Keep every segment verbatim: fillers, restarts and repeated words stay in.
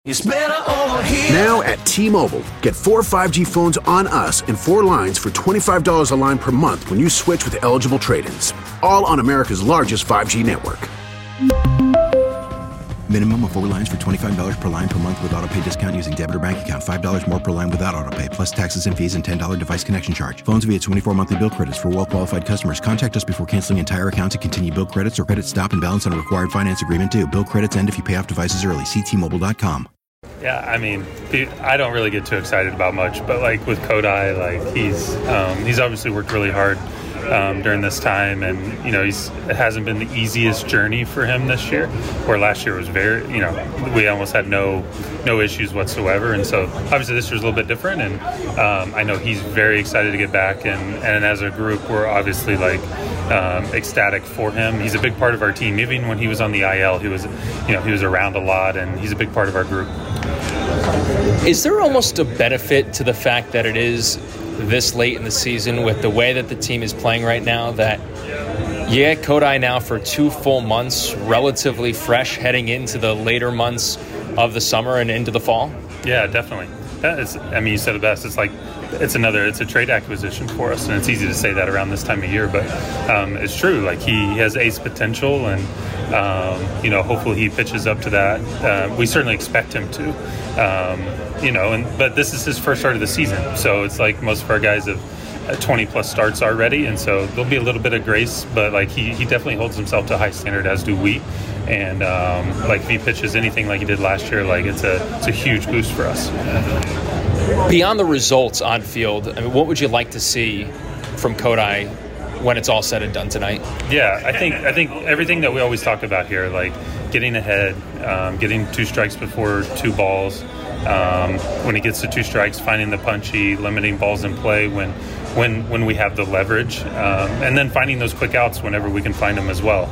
It's better over here. Now at T-Mobile, get four five G phones on us and four lines for twenty-five dollars a line per month when you switch with eligible trade-ins. All on America's largest five G network. Minimum of four lines for twenty-five dollars per line per month with autopay discount using debit or bank account. five dollars more per line without autopay, plus taxes and fees and ten dollars device connection charge. Phones via twenty-four monthly bill credits for well-qualified customers. Contact us before canceling entire account to continue bill credits or credit stop and balance on a required finance agreement due. Bill credits end if you pay off devices early. See T Mobile dot com. Yeah, I mean, I don't really get too excited about much, but like with Kodai, like he's um, he's obviously worked really hard um, during this time, and you know, he's it hasn't been the easiest journey for him this year. Where last year was very, you know, we almost had no no issues whatsoever, and so obviously this year's a little bit different. And um, I know he's very excited to get back, and and as a group, we're obviously like um, ecstatic for him. He's a big part of our team. Even when he was on the I L, he was, you know, he was around a lot, and he's a big part of our group. Is there almost a benefit to the fact that it is this late in the season with the way that the team is playing right now that, yeah, Kodai now for two full months, relatively fresh heading into the later months of the summer and into the fall? Yeah, definitely. That is, I mean, you said it best. It's like, it's another, it's a trade acquisition for us, and it's easy to say that around this time of year, but um, it's true. Like, he has ace potential, and um, you know, hopefully he pitches up to that. Uh, we certainly expect him to, um, you know, and but this is his first start of the season, so it's like most of our guys have twenty plus starts already, and so there'll be a little bit of grace, but like he, he definitely holds himself to a high standard, as do we. And um, like if he pitches anything like he did last year, like it's a it's a huge boost for us. Beyond the results on field, I mean, what would you like to see from Kodai when it's all said and done tonight? Yeah, I think I think everything that we always talk about here, like getting ahead, um, getting two strikes before two balls. Um, when he gets to two strikes, finding the punchy, limiting balls in play when when when we have the leverage, um, and then finding those quick outs whenever we can find them as well.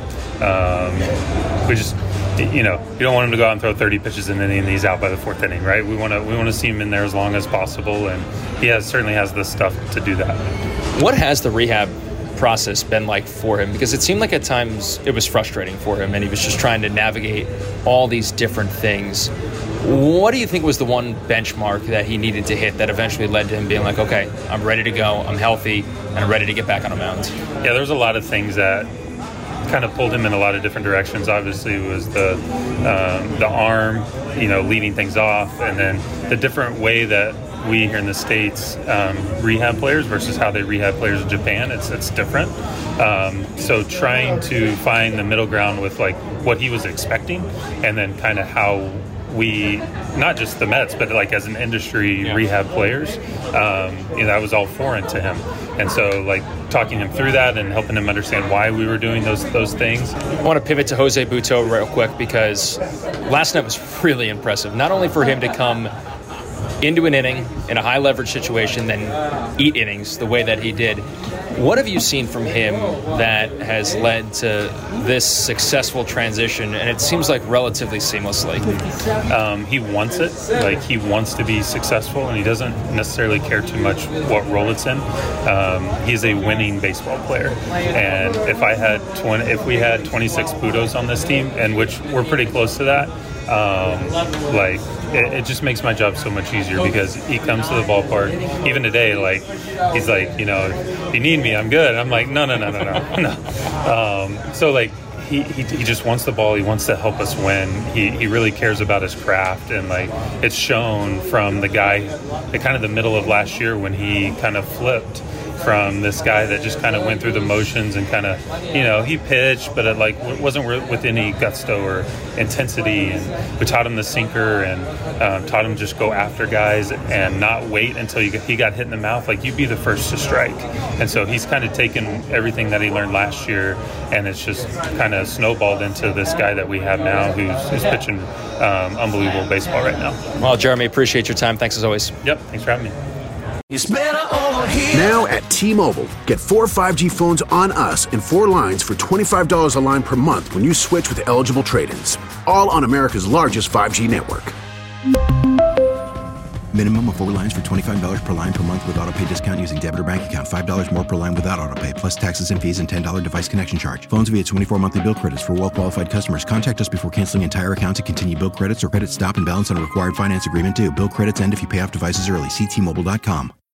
Um, we just, you know, you don't want him to go out and throw thirty pitches in an inning and he's out by the fourth inning, right? We want to we want to see him in there as long as possible, and he has certainly has the stuff to do that. What has the rehab process been like for him? Because it seemed like at times it was frustrating for him, and he was just trying to navigate all these different things. What do you think was the one benchmark that he needed to hit that eventually led to him being like, okay, I'm ready to go, I'm healthy, and I'm ready to get back on a mound? Yeah, there was a lot of things that kind of pulled him in a lot of different directions. Obviously, it was the um, the arm, you know, leading things off, and then the different way that we here in the States um, rehab players versus how they rehab players in Japan. It's it's different. Um, so trying to find the middle ground with like what he was expecting, and then kind of how we, not just the Mets, but like as an industry yeah. rehab players, um, you know, that was all foreign to him. And so like talking him through that and helping him understand why we were doing those those things. I want to pivot to Jose Butto real quick, because last night was really impressive. Not only for him to come into an inning in a high leverage situation, then eat innings the way that he did. What have you seen from him that has led to this successful transition, and it seems like relatively seamlessly? Um, he wants it. Like, he wants to be successful, and he doesn't necessarily care too much what role it's in. Um, he's a winning baseball player, and if I had twenty, if we had twenty-six Buttos on this team, and which we're pretty close to that, um, like. It, it just makes my job so much easier, because he comes to the ballpark. Even today, like, he's like, you know, if you need me, I'm good. I'm like, no, no, no, no, no, no. Um, so, like, he, he he just wants the ball. He wants to help us win. He he really cares about his craft, and, like, it's shown from the guy at kind of the middle of last year when he kind of flipped from this guy that just kind of went through the motions and kind of, you know, he pitched, but it like wasn't with any gusto or intensity. And we taught him the sinker, and um, taught him just go after guys and not wait until you, he got hit in the mouth. Like, you be the first to strike. And so he's kind of taken everything that he learned last year, and it's just kind of snowballed into this guy that we have now who's, who's pitching um, unbelievable baseball right now. Well, Jeremy, appreciate your time. Thanks as always. Yep, thanks for having me. It's better over here. Now at T-Mobile, get four five G phones on us and four lines for twenty-five dollars a line per month when you switch with eligible trade-ins. All on America's largest five G network. Minimum of four lines for twenty-five dollars per line per month with auto pay discount using debit or bank account. five dollars more per line without auto pay, plus taxes and fees and ten dollars device connection charge. Phones via twenty-four monthly bill credits for well-qualified customers. Contact us before canceling entire account to continue bill credits or credit stop and balance on required finance agreement due. Bill credits end if you pay off devices early. See T Mobile dot com.